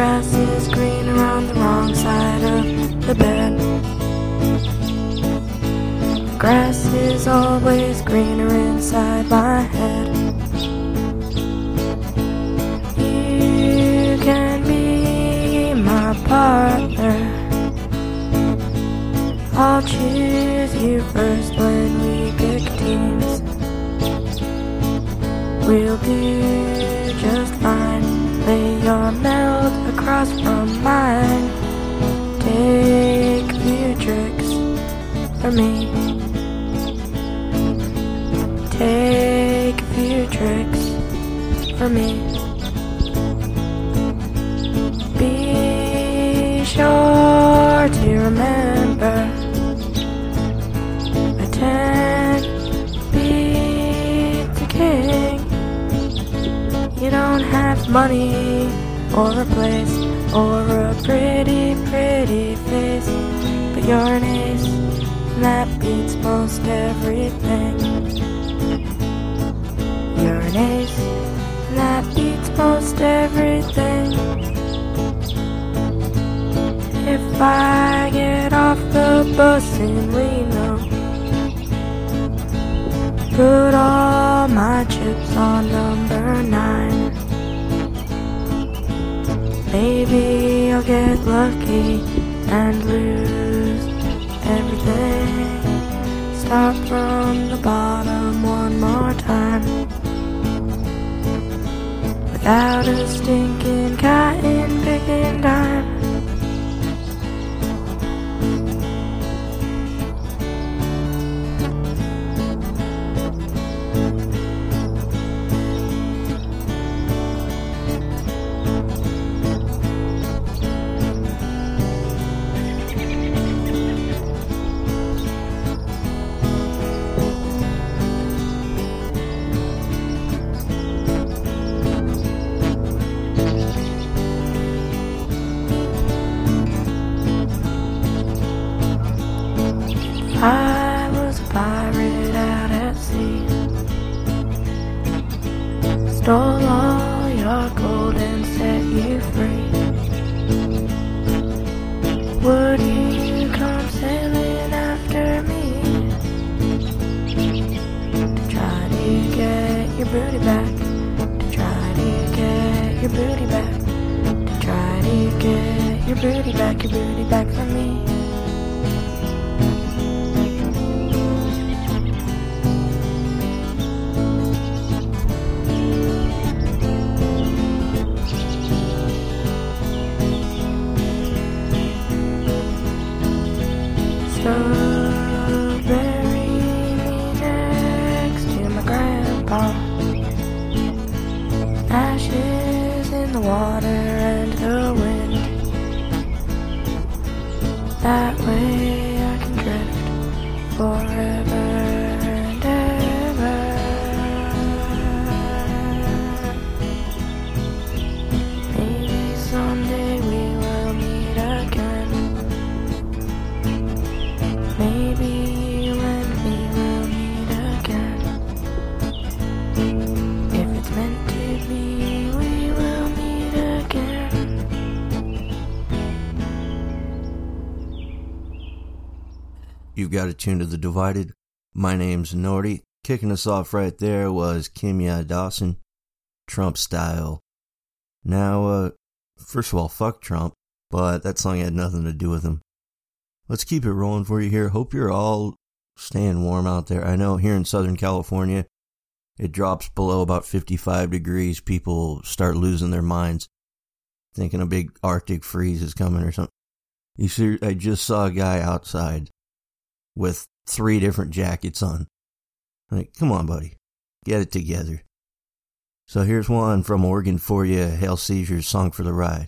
grass is greener on the wrong side of the bed. The grass is always greener inside my head. You can be my partner. I'll choose you first when we pick teams. We'll do just fine. Lay your mouth across from mine. Take a few tricks from me. Take a few tricks from me. Be sure to remember, a 10 beats a king. You don't have money or a place or a pretty, pretty face, but you're an ace, and that beats most everything. You're an ace, and that beats most everything. If I get off the bus in Reno, put all my chips on number 9. Maybe I'll get lucky and lose everything. Start from the bottom one more time, without a stinking cotton picking dime. I was a pirate out at sea, stole all your gold and set you free. Would you come sailing after me to try to get your booty back, to try to get your booty back, to try to get your booty back from me? So bury me next to my grandpa. Ashes in the water and the wind. That way I can drift forever and ever. Maybe someday we will meet again. Maybe you and me will meet again. If it's meant to be, we will meet again. You've got it tuned to The Divided. My name's Nordy. Kicking us off right there was Kimya Dawson, Trump Style. Now, first of all, fuck Trump, but that song had nothing to do with him. Let's keep it rolling for you here. Hope you're all staying warm out there. I know here in Southern California, it drops below about 55 degrees. People start losing their minds, thinking a big Arctic freeze is coming or something. You see, I just saw a guy outside with 3 different jackets on. Like, come on, buddy. Get it together. So here's one from Oregon for you, Hail Seizures, Song for the Ride.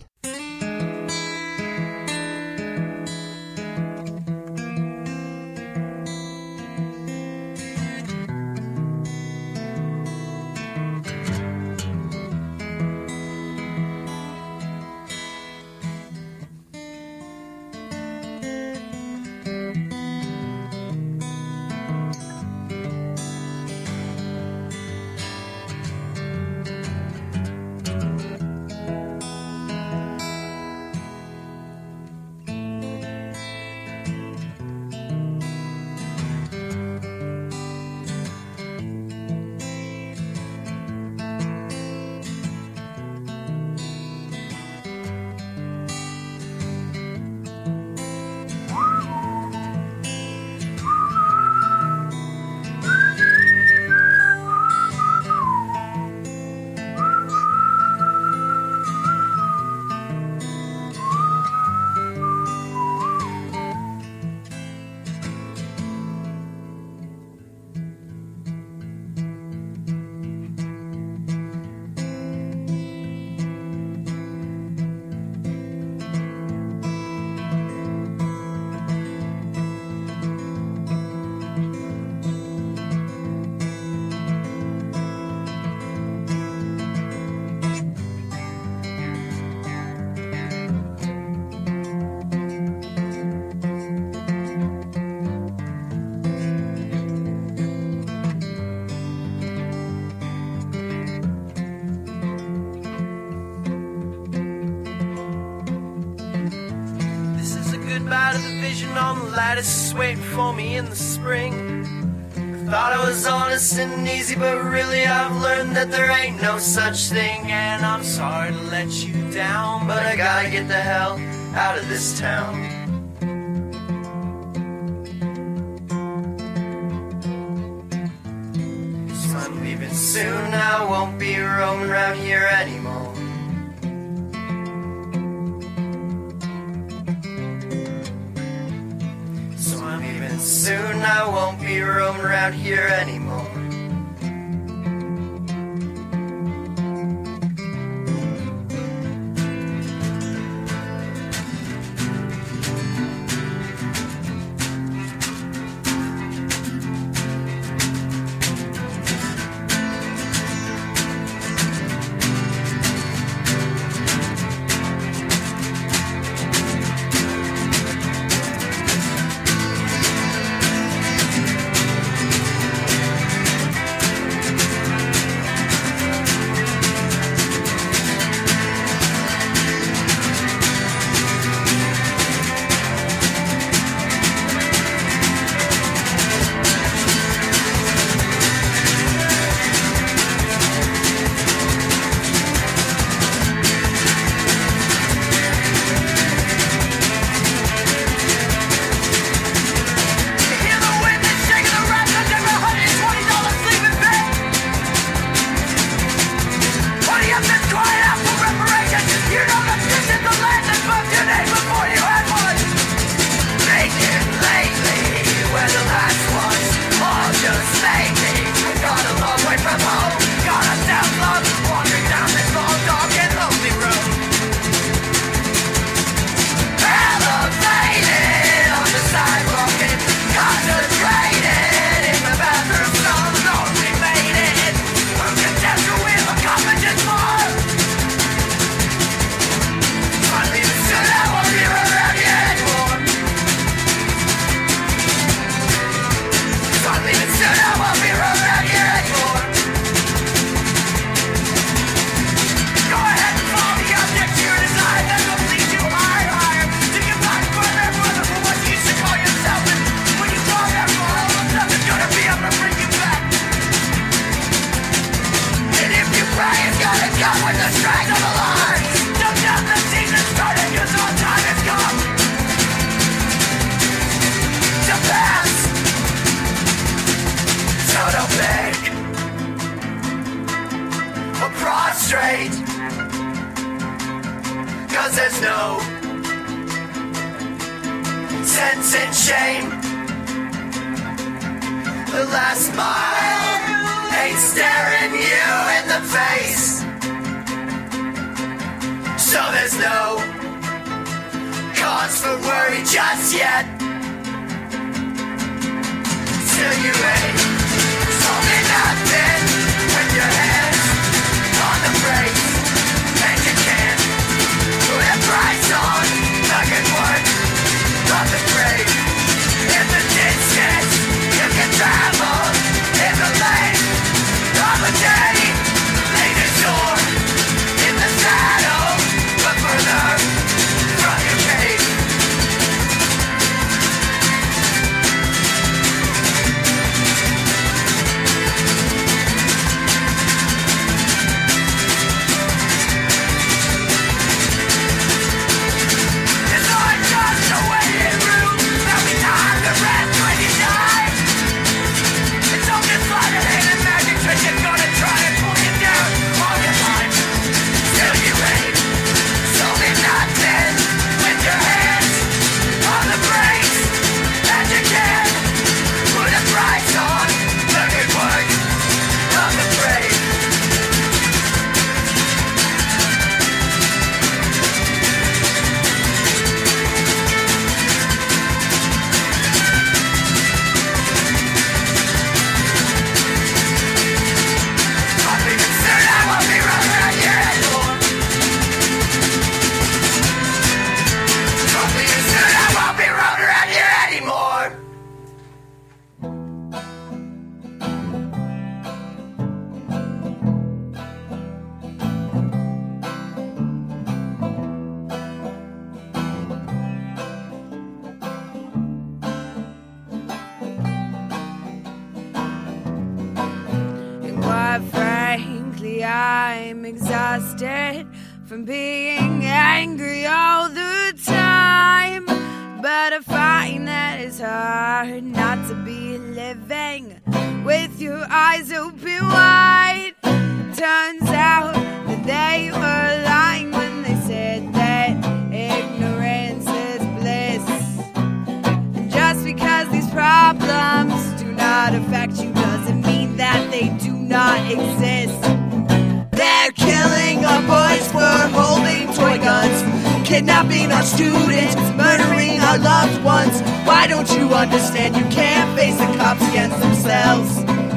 jump out of the vision on the lattice, waiting for me in the spring. Thought I was honest and easy, but really I've learned that there ain't no such thing. And I'm sorry to let you down, but I gotta get the hell out of this town. So I'm leaving soon, I won't be roaming around here anymore. Soon I won't be roaming around here anymore. Honestly, I'm exhausted from being angry all the time. But I find that it's hard not to be living with your eyes open wide. Turns out that they were lying when they said that ignorance is bliss. And just because these problems do not affect you doesn't mean that they do not exist. They're killing our boys for holding toy guns, kidnapping our students, murdering our loved ones. Why don't you understand you can't face the cops against themselves?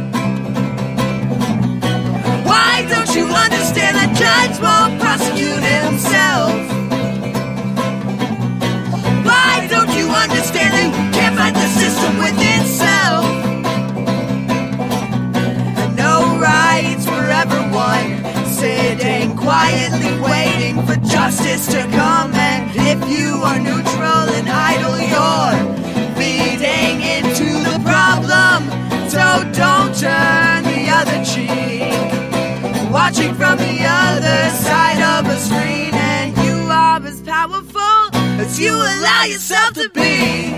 Why don't you understand that judge won't prosecute himself? Why don't you understand that you can't fight the system within self? And no rights for everyone, sitting quietly waiting for justice to come. And if you are neutral and idle, you're feeding into the problem. So don't turn the other cheek, watching from the other side of a screen. And you are as powerful as you allow yourself to be.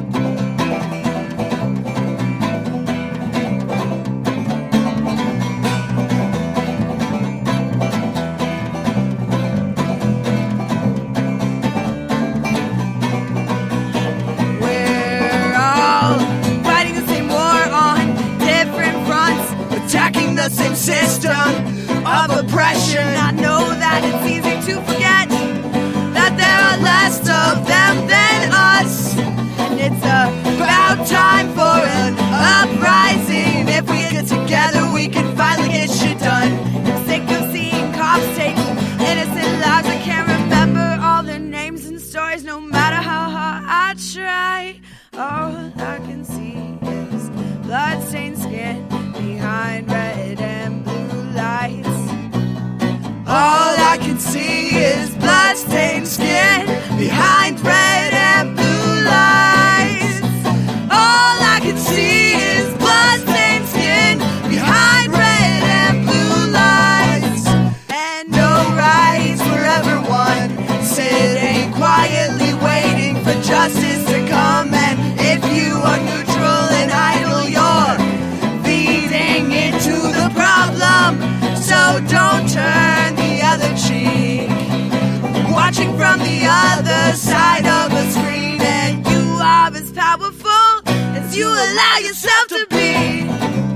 The same system of oppression. I know that it's easy to forget that there are less of them than us. And it's about time for an uprising. If we get together, we can finally get shit done. I'm sick of seeing cops take innocent lives. I can't remember all their names and stories, no matter how hard I try. All I can see is blood-stained skin behind red and blue lights. All I can see is blood-stained skin behind red and blue lights. All I can see is blood-stained skin behind red and blue lights. And no rights for everyone, sitting quietly waiting for justice to come. And if you are neutral and idle, you're into the problem. So don't turn the other cheek, watching from the other side of a screen. And you are as powerful as you allow yourself to be.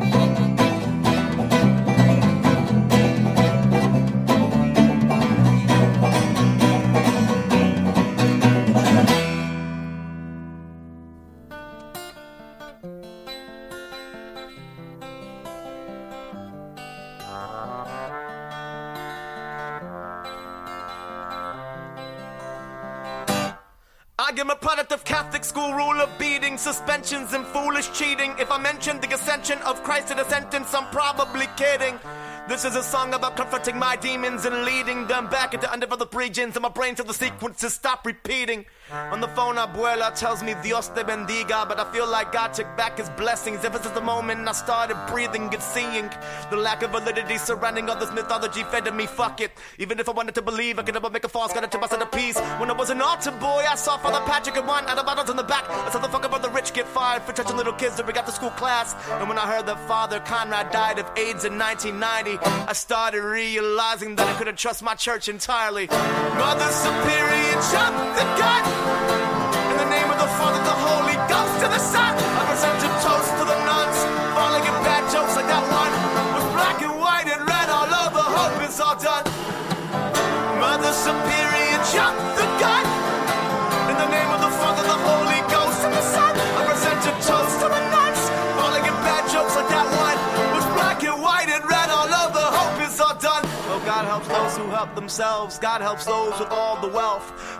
I am a product of Catholic school rule of beating, suspensions and foolish cheating. If I mention the ascension of Christ in a sentence, I'm probably kidding. This is a song about confronting my demons and leading them back into underdeveloped regions in my brain till the sequences stop repeating. On the phone, abuela tells me Dios te bendiga, but I feel like God took back his blessings ever since the moment I started breathing and seeing. The lack of validity surrounding all this mythology fed to me, fuck it. Even if I wanted to believe, I could never make a false god to my centerpiece. When I was an altar boy, I saw Father Patrick and one out of bottles in the back. I saw the fuck about the rich get fired for touching little kids during after school class. And when I heard that Father Conrad died of AIDS in 1990, I started realizing that I couldn't trust my church entirely. Mother Superior, jump the gun! In the name of the Father, the Holy Ghost, and the Son, I present a toast to the nuns, falling in bad jokes like that one. With black and white and red all over, hope is all done. Mother Superior, jump the gun! In the name of the Father, the Holy Ghost, and the Son, I present a toast to the nuns, falling in bad jokes like that one. With black and white and red all over, hope is all done. Oh, God helps those who help themselves. God helps those with all the wealth.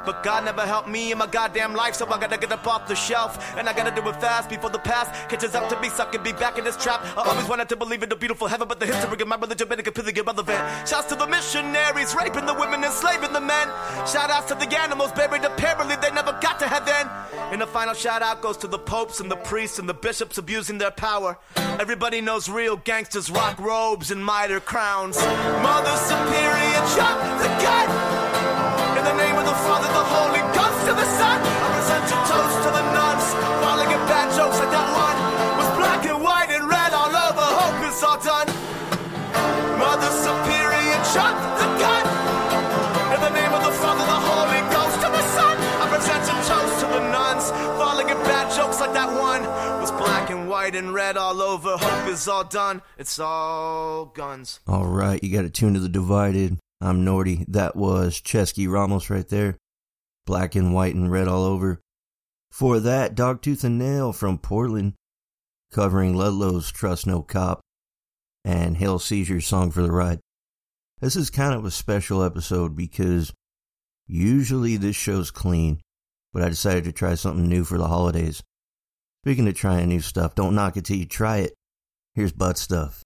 But God never helped me in my goddamn life, so I gotta get up off the shelf. And I gotta do it fast before the past catches up to me, so I can be back in this trap. I always wanted to believe in a beautiful heaven, but the history of my religion made it completely irrelevant. Shouts to the missionaries, raping the women, enslaving the men. Shout outs to the animals buried apparently they never got to heaven. And the final shout out goes to the popes and the priests and the bishops abusing their power. Everybody knows real gangsters rock robes and mitre crowns. Mother Superior, chop the gun! In the name of the Father, the Holy Ghost, to the Son, I present a toast to the nuns. Falling in bad jokes like that one was black and white and red all over. Hope it's all done. Mother Superior, chop the gun! In the name of the Father, the Holy Ghost, to the Son, I present a toast to the nuns. Falling in bad jokes like that one was black and white and red all over. Hope is all done. It's all guns. All right, you got it tuned to The Divided. I'm Nordy. That was Chesky Ramos right there. Black and white and red all over. For that, Dogtooth and Nail from Portland, covering Ludlow's Trust No Cop and Hail Caesar's Song for the Ride. This is kind of a special episode because usually this show's clean, but I decided to try something new for the holidays. Speaking of trying new stuff, don't knock it till you try it. Here's Butt Stuff.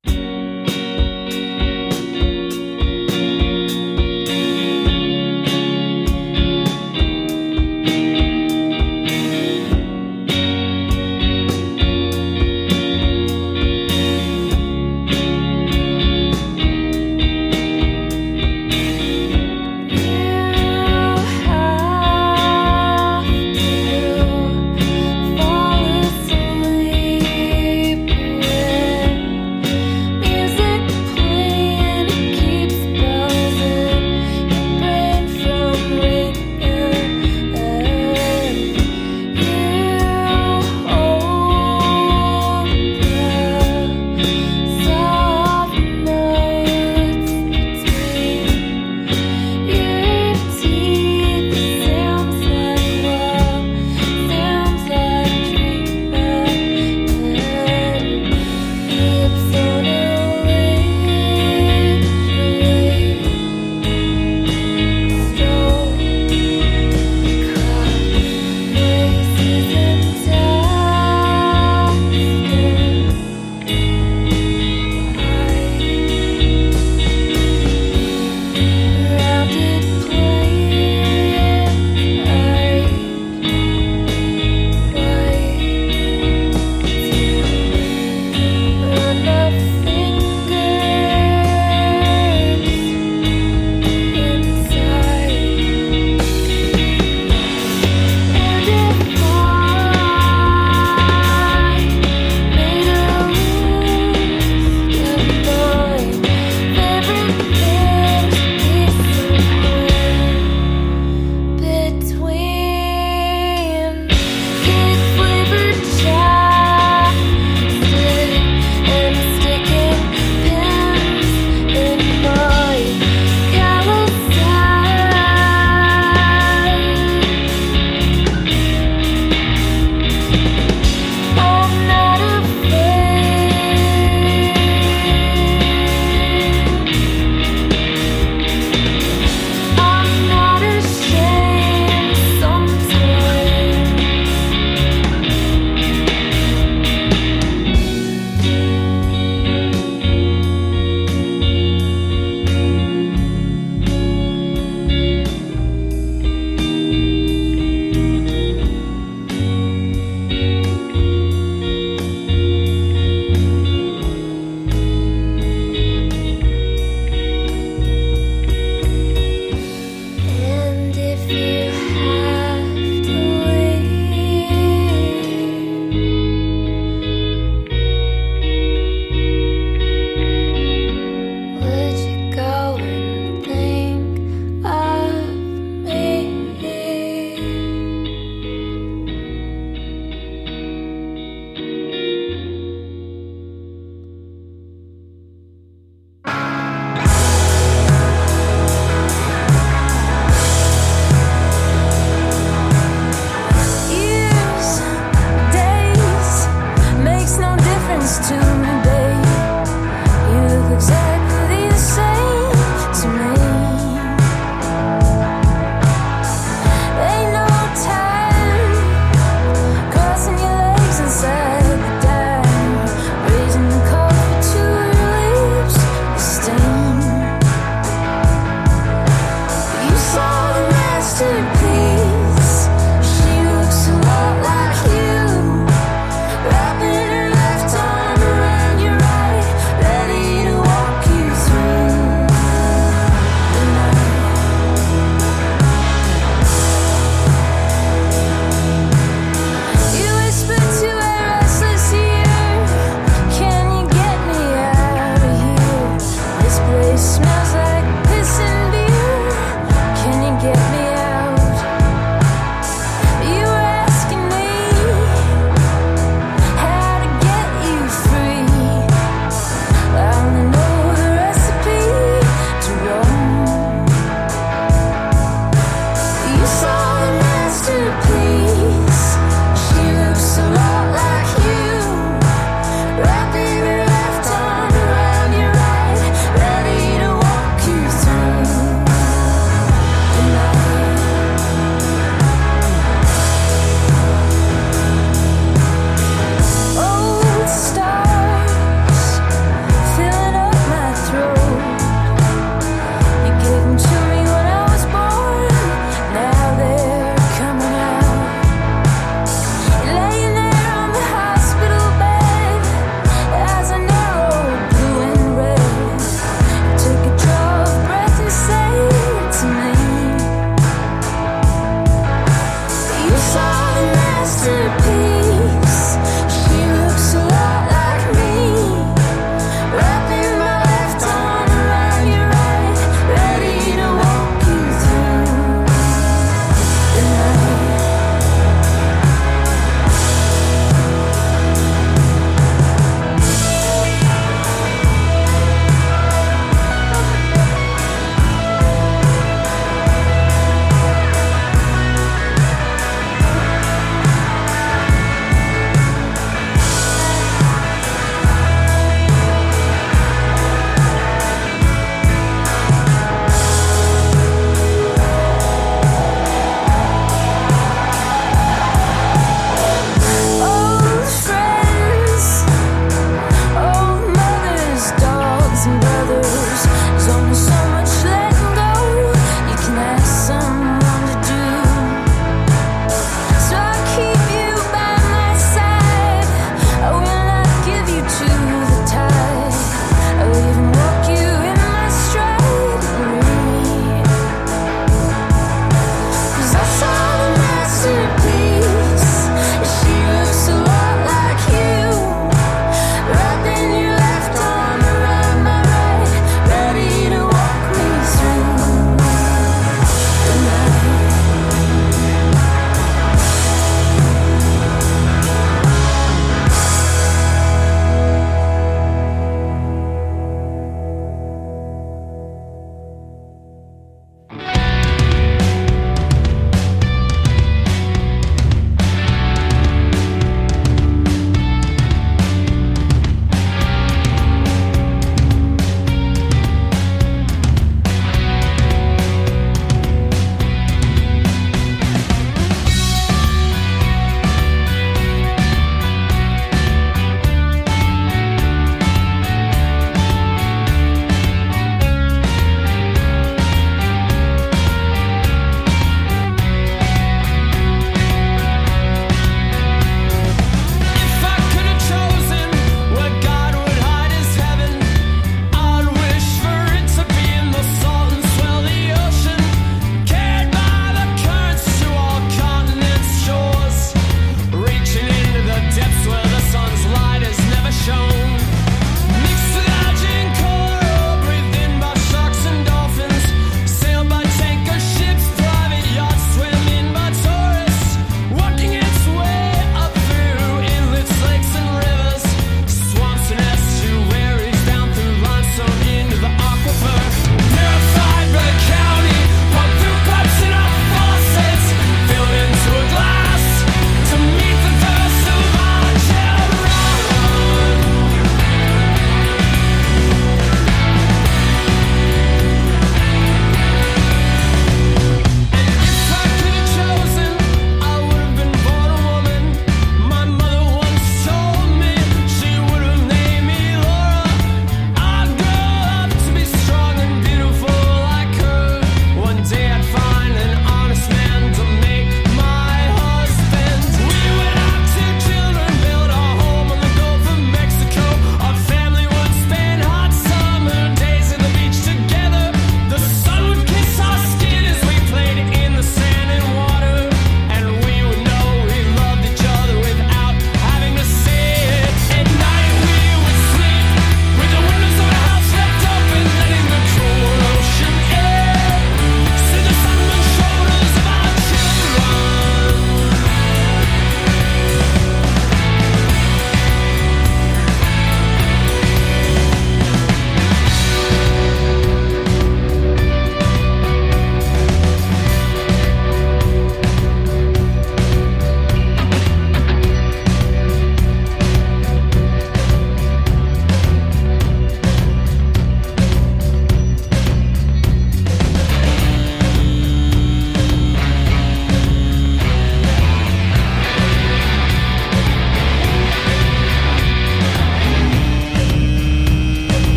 Be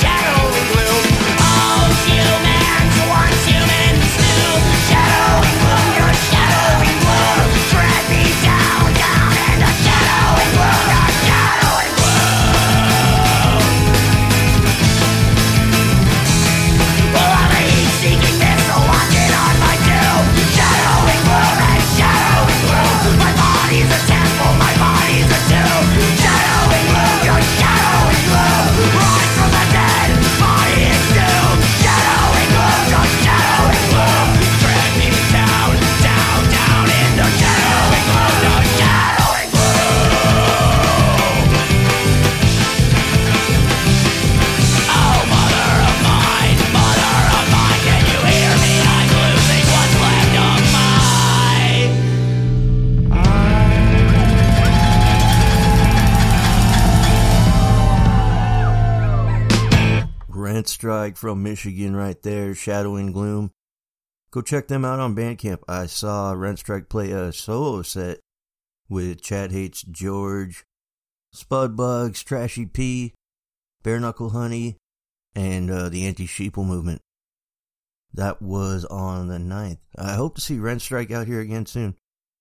Strike from Michigan right there, Shadow and Gloom. Go check them out on Bandcamp. I saw Rent Strike play a solo set with Chad Hates George, Spudbugs, Trashy P, Bare Knuckle Honey, and the Anti-Sheeple Movement. That was on the 9th. I hope to see Rent Strike out here again soon.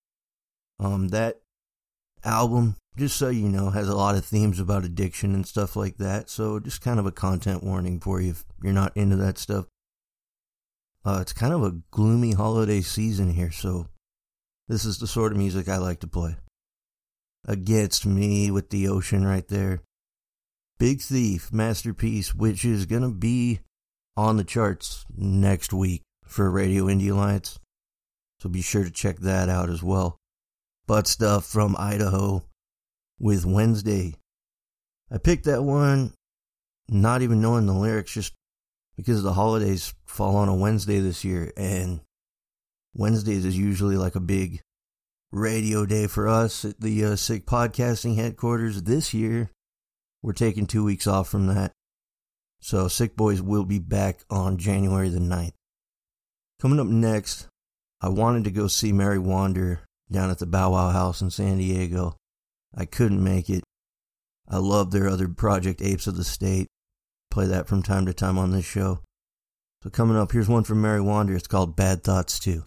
That album, just so you know, has a lot of themes about addiction and stuff like that, so just kind of a content warning for you if you're not into that stuff. It's kind of a gloomy holiday season here, so this is the sort of music I like to play. Against Me with the Ocean right there. Big Thief, Masterpiece, which is gonna be on the charts next week for Radio Indie Alliance, so be sure to check that out as well. Butt Stuff from Idaho with Wednesday. I picked that one not even knowing the lyrics, just because the holidays fall on a Wednesday this year, and Wednesdays is usually like a big radio day for us at the Sick Podcasting headquarters. This year, we're taking 2 weeks off from that, so Sick Boys will be back on January the 9th. Coming up next, I wanted to go see Mary Wander down at the Bow Wow House in San Diego. I couldn't make it. I love their other project, Apes of the State. Play that from time to time on this show. So coming up, here's one from Mary Wander. It's called Bad Thoughts 2.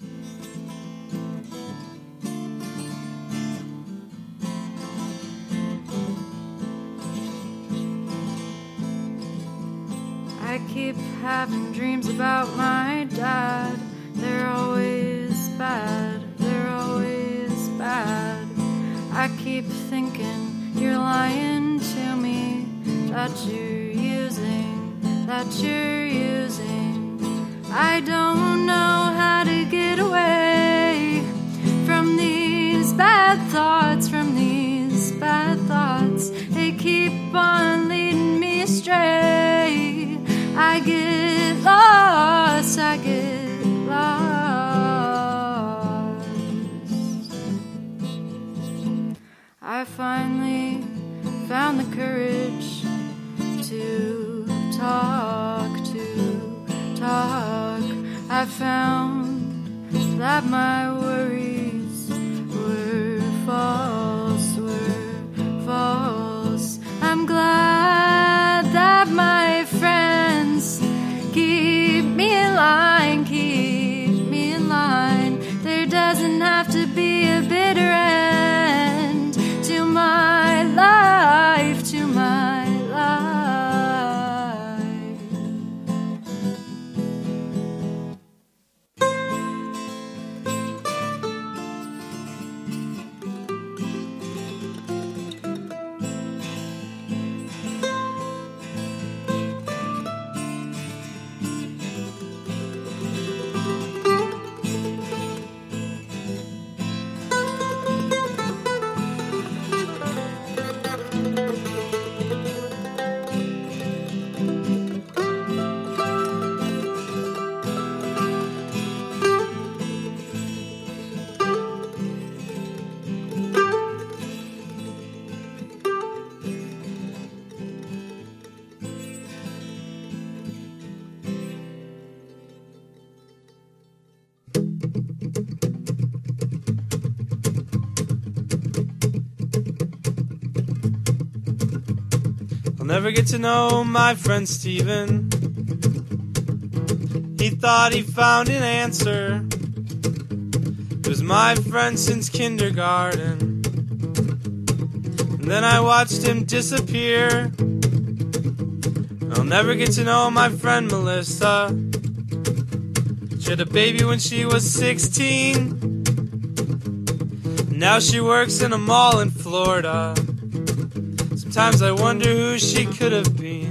I keep having dreams about my dad. They're always bad. They're always bad. I keep thinking you're lying to me, that you're using, I don't know how to get away from these bad thoughts, they keep on leading me astray. I get lost, I finally found the courage to talk. I found that my worries were false. I'm glad that my friends keep me in line. There doesn't have to be a bitter end to my life, never get to know my friend Steven. He thought he found an answer. He was my friend since kindergarten. And then I watched him disappear. I'll never get to know my friend Melissa. She had a baby when she was 16. Now she works in a mall in Florida. Sometimes I wonder who she could have been.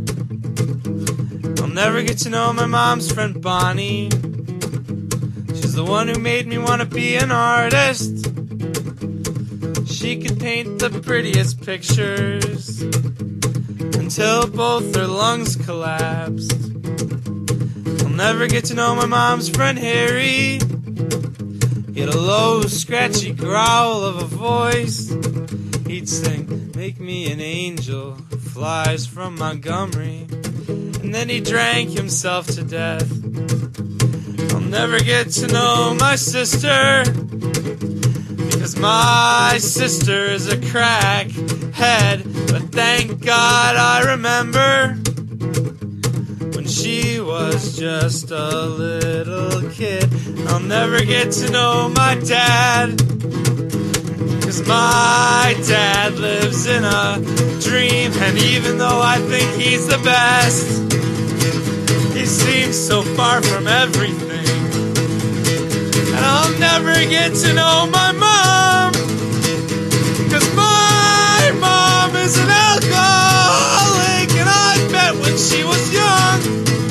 I'll never get to know my mom's friend Bonnie. She's the one who made me want to be an artist. She could paint the prettiest pictures until both her lungs collapsed. I'll never get to know my mom's friend Harry. He had a low, scratchy growl of a voice. He'd sing, "Make me an angel who flies from Montgomery." And then he drank himself to death. I'll never get to know my sister, because my sister is a crackhead. But thank God I remember when she was just a little kid. I'll never get to know my dad, because my dad lives in a dream. And even though I think he's the best, he seems so far from everything. And I'll never get to know my mom, because my mom is an alcoholic. And I bet when she was young,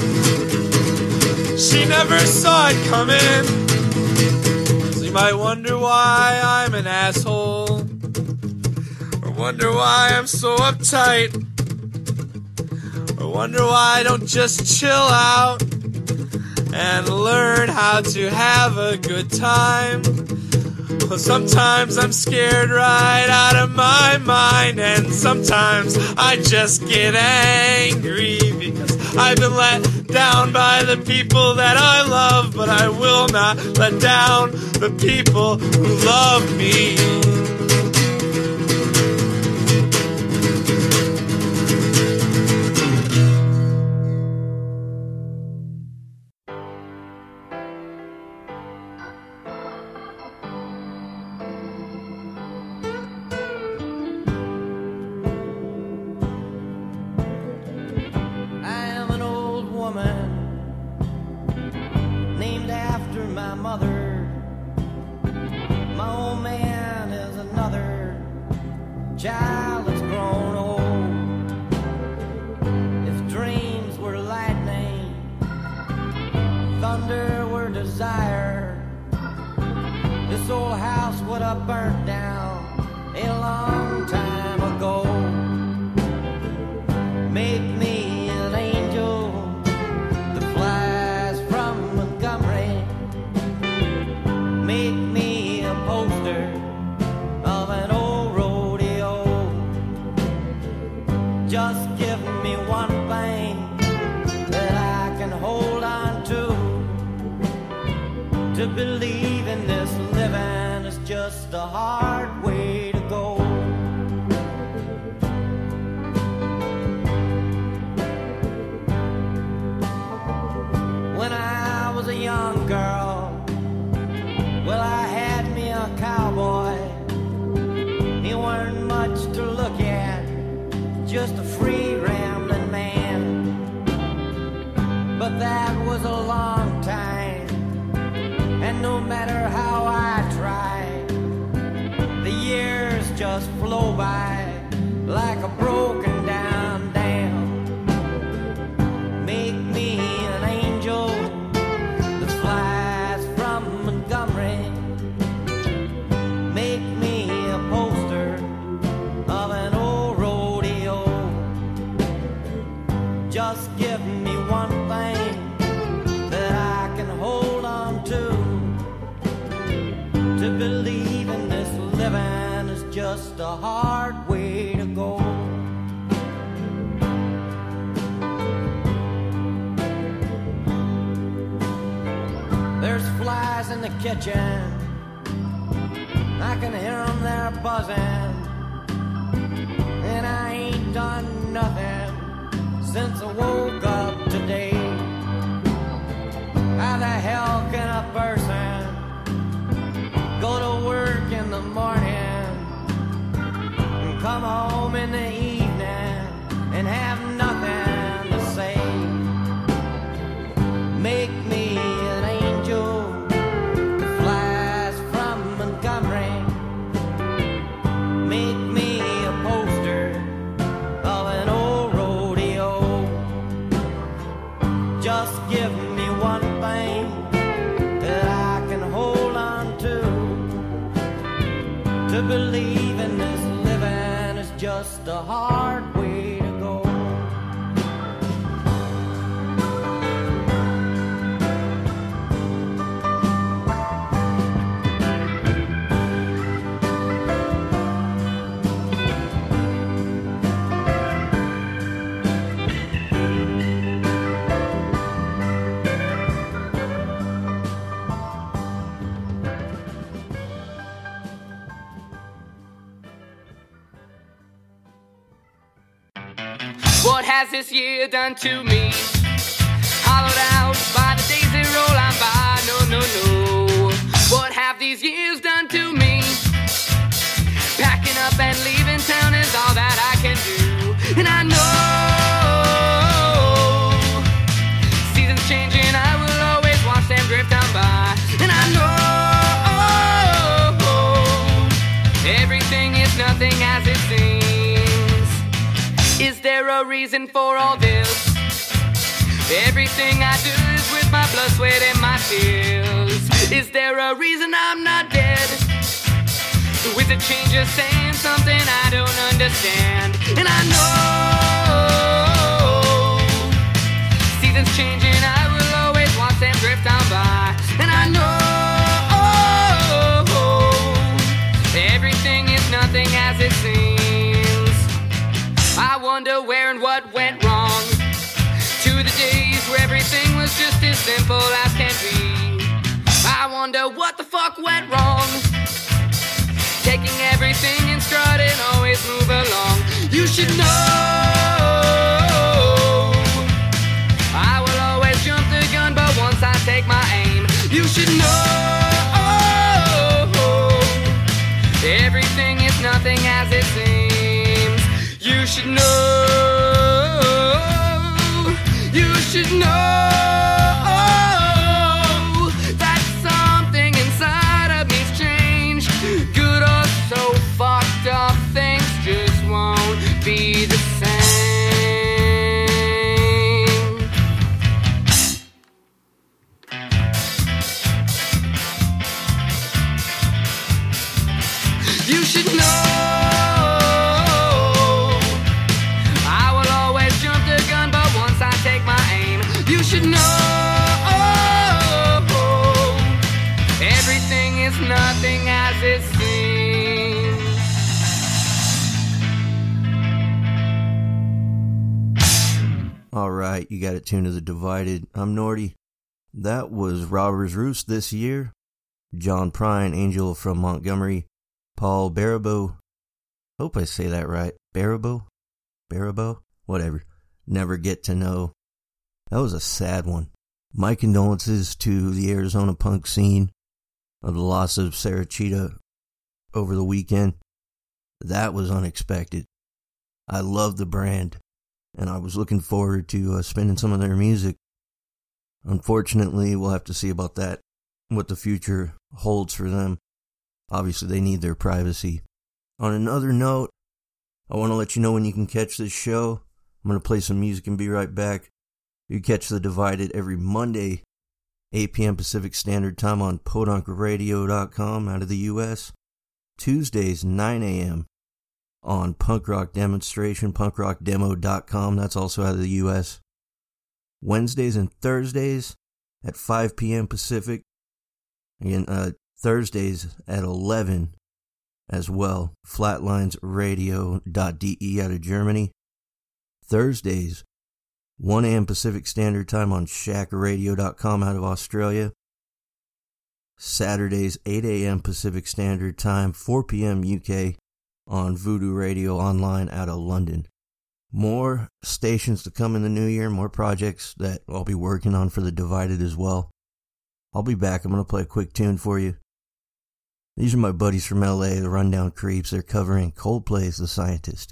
she never saw it coming. So you might wonder why I'm an asshole, or wonder why I'm so uptight, or wonder why I don't just chill out and learn how to have a good time. Well, sometimes I'm scared right out of my mind, and sometimes I just get angry because I've been let down by the people that I love, but I will not let down the people who love me. nothing since I woke up today. How the hell can a person go to work in the morning and come home in the evening and have nothing to say? Make me an angel that flies from Montgomery. Make me a poster of an old rodeo. Just give me one thing that I can hold on to believe in this living is just a hard way to go. What has this year done to me? Hollowed out by the days that roll on by. No, no, no. What have these years done to me? Packing up and leaving town is all that I can do. And I know seasons changing, I will always watch them drift on by. And I know everything is nothing as it seems. Is there a reason for all this? Everything I do is with my blood, sweat, and my tears. Is there a reason I'm not dead? The wizard changer saying something I don't understand. And I know seasons changing, I will always watch them drift on by. And I know everything is nothing as it seems. I wonder where and what went wrong. To the days where everything was just as simple as can be. I wonder what the fuck went wrong. Taking everything in stride and always move along. You should know I will always jump the gun, but once I take my aim, you should know everything is nothing as it seems. You should know, you should know that something inside of me's changed. Good or so fucked up, things just won't be the same. You should know you should know everything is nothing as it seems. All right, you got it tuned to The Divided. I'm Nordy. That was Robber's Roost this year. John Prine, Angel from Montgomery. Paul Baribeau. Hope I say that right. Baribeau? Whatever. Never Get to Know. That was a sad one. My condolences to the Arizona punk scene of the loss of Sarah Cheetah over the weekend. That was unexpected. I love the brand, and I was looking forward to spinning some of their music. Unfortunately, we'll have to see about that, what the future holds for them. Obviously, they need their privacy. On another note, I want to let you know when you can catch this show. I'm going to play some music and be right back. You catch The Divided every Monday, 8 p.m. Pacific Standard Time on podunkradio.com out of the U.S. Tuesdays, 9 a.m. on Punk Rock Demonstration, punkrockdemo.com. That's also out of the U.S. Wednesdays and Thursdays at 5 p.m. Pacific. Again, Thursdays at 11 as well. Flatlinesradio.de out of Germany. Thursdays, 1 a.m. Pacific Standard Time on shackradio.com out of Australia. Saturdays, 8 a.m. Pacific Standard Time, 4 p.m. UK on Voodoo Radio Online out of London. More stations to come in the new year, more projects that I'll be working on for the Divided as well. I'll be back. I'm going to play a quick tune for you. These are my buddies from LA, the Rundown Creeps. They're covering Coldplay's The Scientist.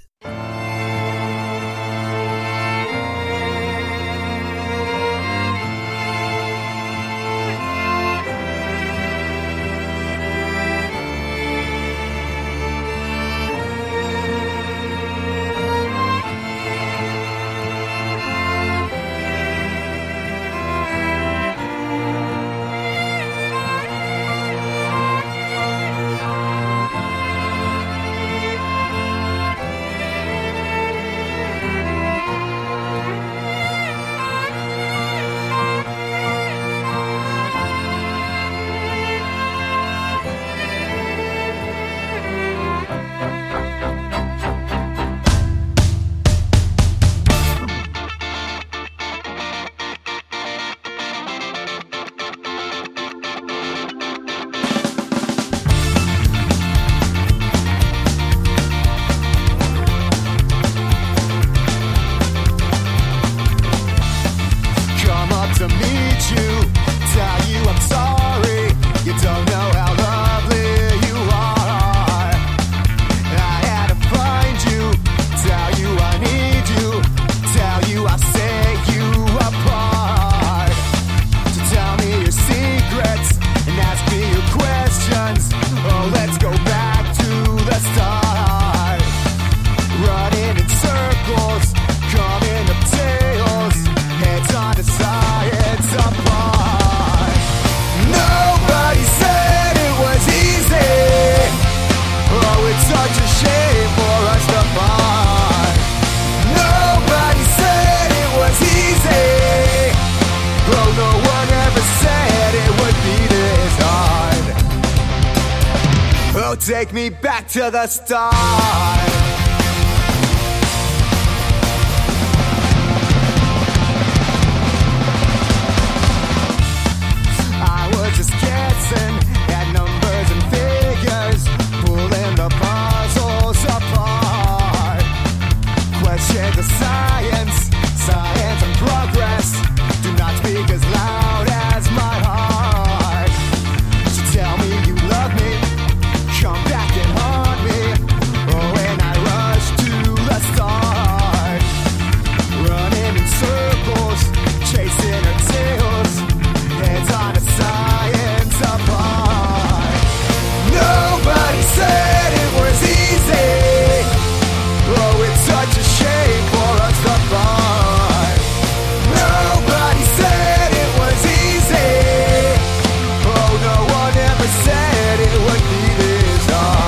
Take me back to the start. I was just guessing at numbers and figures, pulling the puzzles apart. Question the science and progress do not speak as loud as my heart. So tell me you love me, come back and haunt me. Oh, when I rush to the start, running in circles, chasing her tails, heads on a science apart. Nobody said it was easy. Oh, it's such a shame for us to fight. Nobody said it was easy. Oh, no one ever said it would be this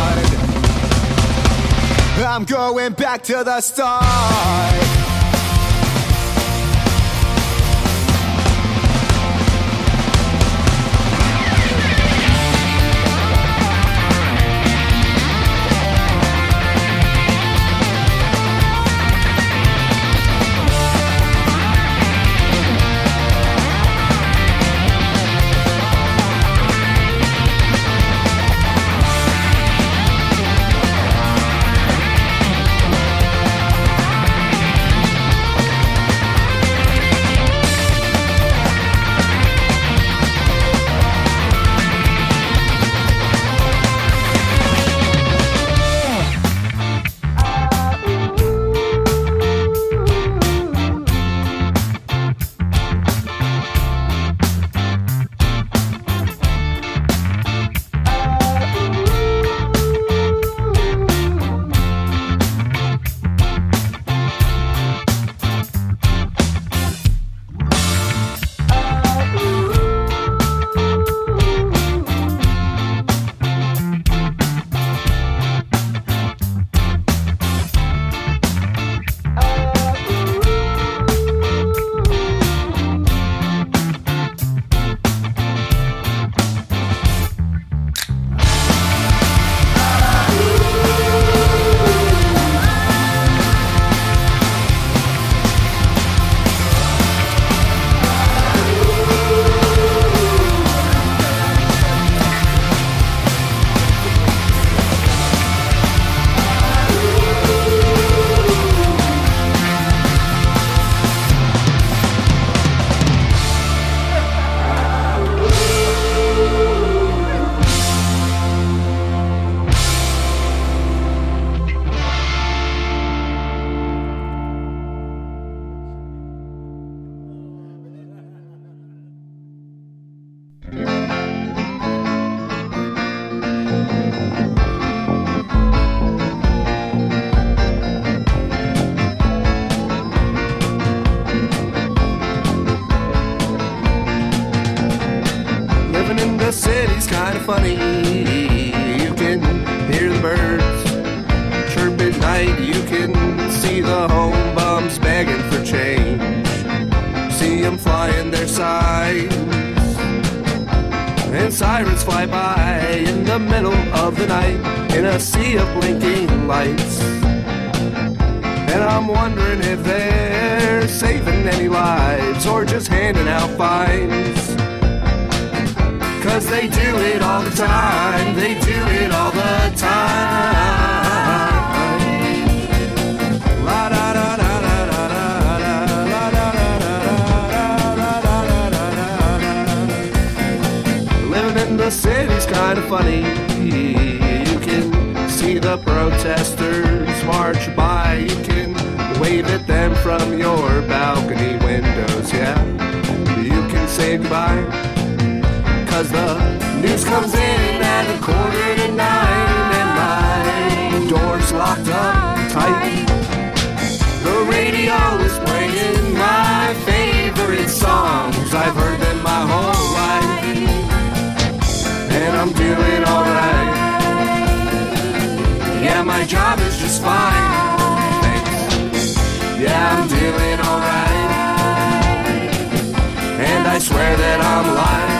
hard. I'm going back to the start. the city's kind of funny. You can hear the birds chirp at night. You can see the home bums begging for change. See them flying their signs, and sirens fly by in the middle of the night in a sea of blinking lights. And I'm wondering if they're saving any lives or just handing out fines. 'Cause they do it all the time, they do it all the time. La da da da da da da da la da da da da da da da. Living in the city's kind of funny. You can see the protesters march by. You can wave at them from your balcony windows, yeah. You can say goodbye. 'Cause the news comes in at 8:45 and my door's locked up tight. The radio is playing my favorite songs. I've heard them my whole life, and I'm doing alright. Yeah, my job is just fine. Thanks. Yeah, I'm doing alright, and I swear that I'm lying.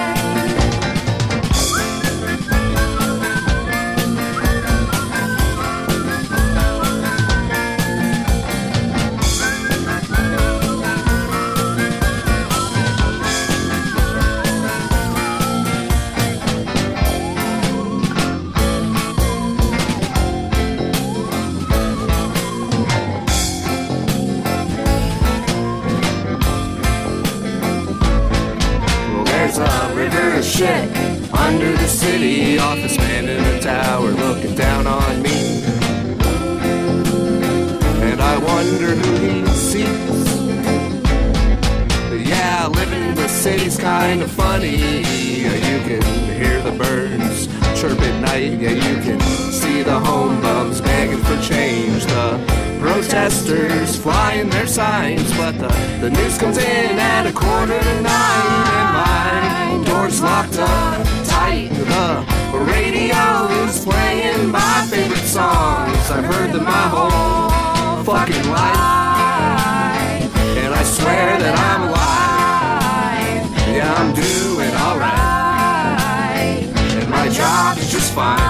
Shit under the city, office man in a tower looking down on me, and I wonder who he sees. Yeah, living in the city's kind of funny. You can hear the birds chirp at night. Yeah, you can see the home bums begging for change. The protesters flying their signs, but the news comes in at 8:45 and my door's locked up tight. The radio is playing my favorite songs. I've heard them my whole fucking life, and I swear that I'm alive. Yeah, I'm doing alright, and my job is just fine.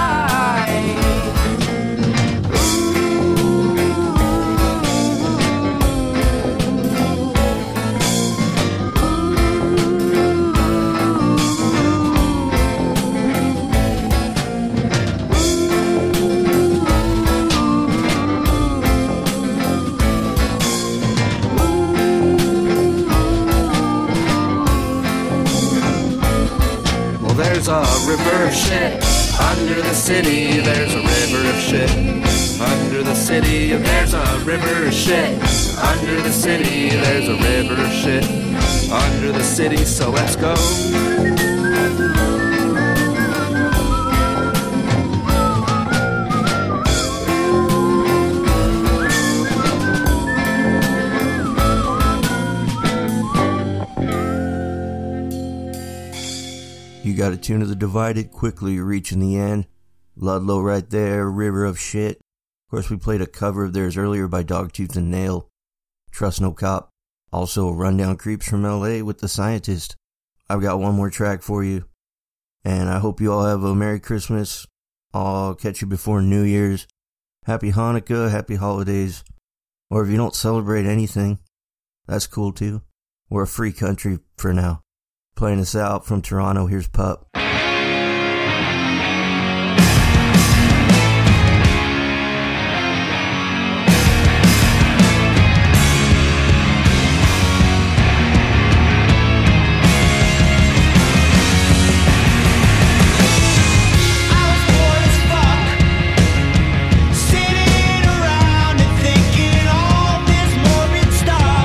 There's a river of shit under the city. There's a river of shit under the city. And there's a river of shit under the city. There's a river of shit under the city. So let's go. You got a tune of the Divided, quickly reaching the end. Ludlow right there, River of Shit. Of course, we played a cover of theirs earlier by Dogtooth and Nail, Trust No Cop. Also, Rundown Creeps from LA with The Scientist. I've got one more track for you, and I hope you all have a Merry Christmas. I'll catch you before New Year's. Happy Hanukkah, happy holidays. Or if you don't celebrate anything, that's cool too. We're a free country for now. Playing us out from Toronto, here's Pup.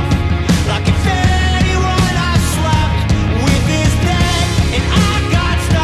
Like if anyone I slept with is dead, and I got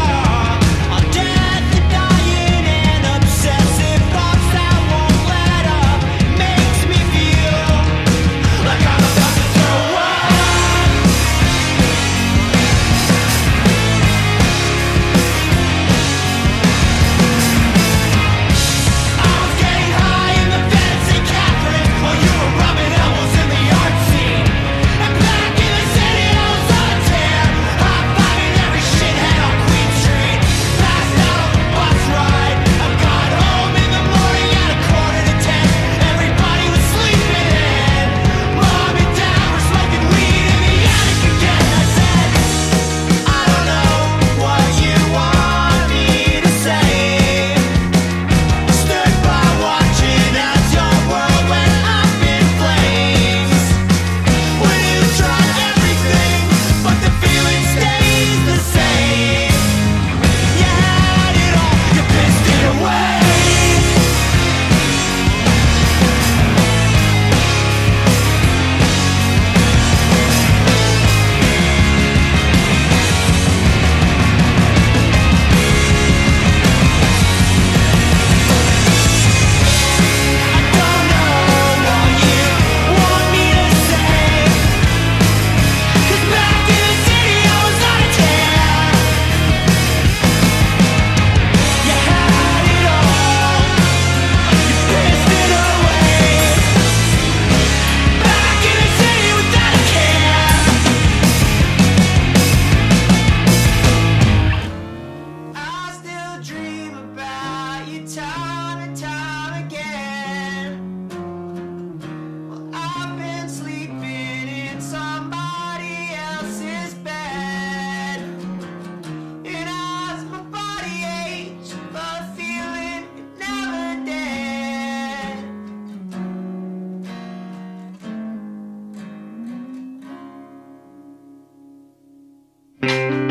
Thank